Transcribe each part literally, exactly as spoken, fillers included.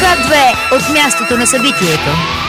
К две от мястото на събитието.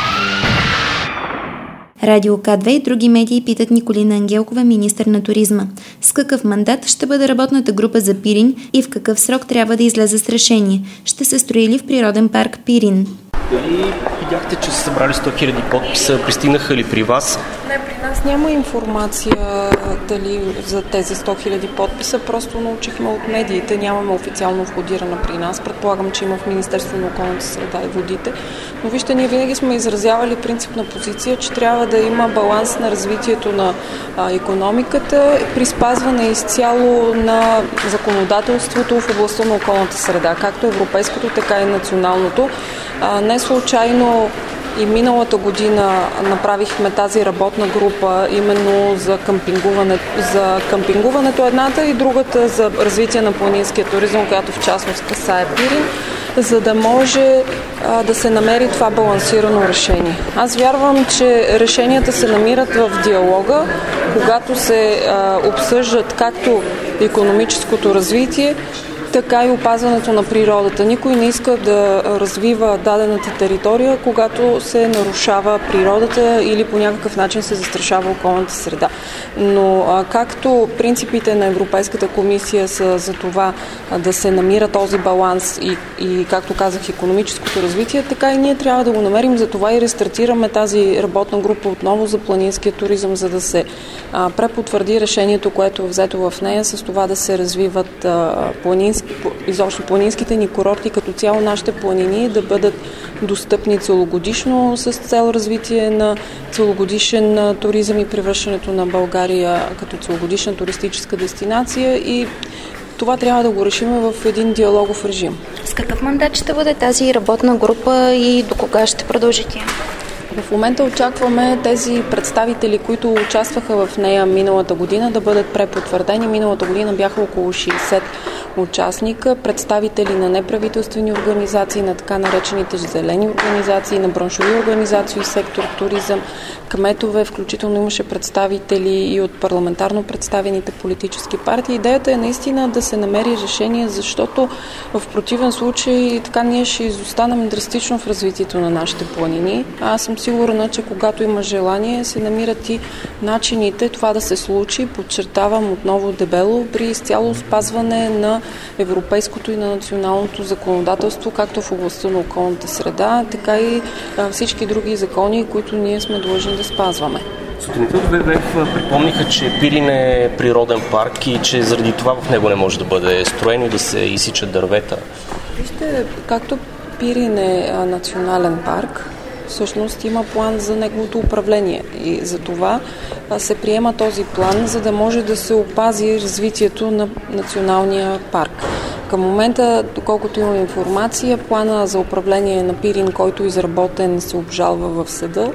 Радио К две и други медии питат Николина Ангелкова, министър на туризма. С какъв мандат ще бъде работната група за Пирин и в какъв срок трябва да излезе с решение? Ще се строи ли в природен парк Пирин? Дали видяхте, че са събрали сто хиляди подписа? Пристигнаха ли при вас? Не, при нас няма информация дали за тези сто хиляди подписа. Просто научихме от медиите. Нямаме официално входирана при нас. Предполагам, че има в Министерството на околната среда и водите. Но вижте, ние винаги сме изразявали принципна позиция, че трябва да има баланс на развитието на а, икономиката при спазване изцяло на законодателството в областта на околната среда, както европейското, така и националното. А, не случайно и миналата година направихме тази работна група именно за къмпингуване, за къмпингуването едната и другата за развитие на планинския туризъм, която в частност касае Пирин, за да може а, да се намери това балансирано решение. Аз вярвам, че решенията се намират в диалога, когато се а, обсъждат както икономическото развитие, така и опазването на природата. Никой не иска да развива дадената територия, когато се нарушава природата или по някакъв начин се застрашава околната среда. Но а, както принципите на Европейската комисия са за това а, да се намира този баланс и, и, както казах, икономическото развитие, така и ние трябва да го намерим. За това и рестартираме тази работна група отново за планинския туризъм, за да се а, препотвърди решението, което е взето в нея, с това да се развиват а, планински изобщо планинските ни курорти, като цяло нашите планини да бъдат достъпни целогодишно с цел развитие на целогодишен туризъм и превръщането на България като целогодишна туристическа дестинация, и това трябва да го решим в един диалогов режим. С какъв мандат ще бъде тази работна група и до кога ще продължи тя? В момента очакваме тези представители, които участваха в нея миналата година, да бъдат препотвърдени. Миналата година бяха около шейсет участника, представители на неправителствени организации, на така наречените зелени организации, на браншови организации, сектор туризъм, кметове, включително имаше представители и от парламентарно представените политически партии. Идеята е наистина да се намери решение, защото в противен случай така ние ще изостанем драстично в развитието на нашите планини. Аз съм сигурна, че когато има желание, се намират и начините това да се случи. Подчертавам отново дебело, при изцяло спазване на европейското и на националното законодателство, както в областта на околната среда, така и всички други закони, които ние сме длъжни да спазваме. Сутринта от ВВФ припомниха, че Пирин е природен парк и че заради това в него не може да бъде строено и да се изсичат дървета. Вижте, както Пирин е национален парк, всъщност има план за неговото управление и за това се приема този план, за да може да се опази развитието на националния парк. Към момента, доколкото имам информация, плана за управление на Пирин, който е изработен, се обжалва в съда.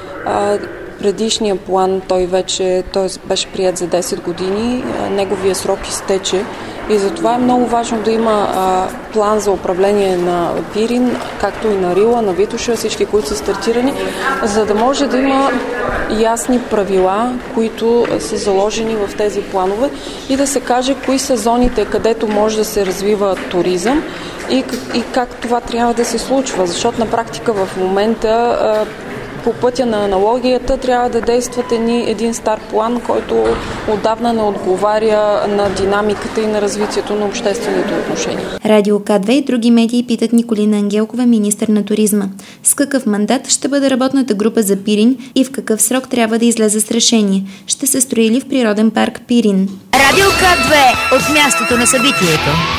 Предишния план, той вече той беше прият за десет години, неговия срок изтече и затова е много важно да има а, план за управление на Пирин, както и на Рила, на Витоша, всички, които са стартирани, за да може да има ясни правила, които са заложени в тези планове и да се каже кои са зоните, където може да се развива туризъм и, и как това трябва да се случва, защото на практика в момента а, по пътя на аналогията трябва да действат едни, един стар план, който отдавна не отговаря на динамиката и на развитието на обществените отношения. Радио К две и други медии питат Николина Ангелкова, министър на туризма. С какъв мандат ще бъде работната група за Пирин и в какъв срок трябва да излезе с решение? Ще се строи ли в природен парк Пирин? Радио К две от мястото на събитието.